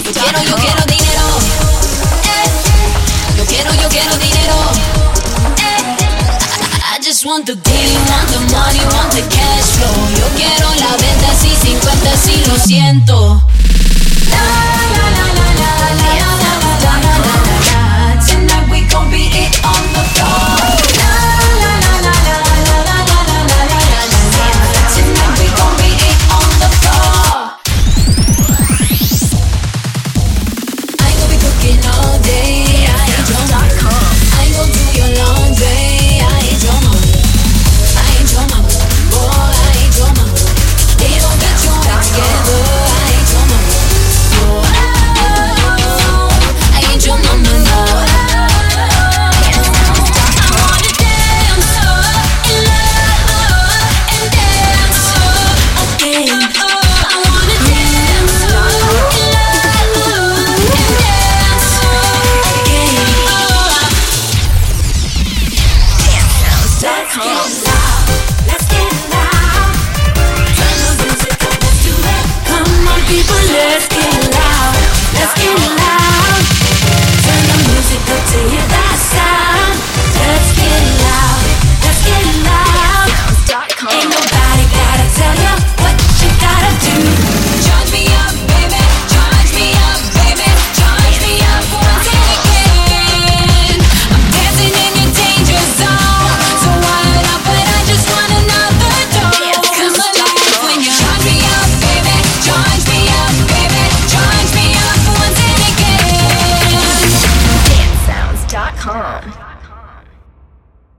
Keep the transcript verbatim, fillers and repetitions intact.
Yo quiero, yo quiero dinero. Eh. Yo quiero, yo quiero dinero. Eh. I just want the deal, want the money, want the cash flow. Yo quiero la venta, sí, cincuenta, sí, lo siento.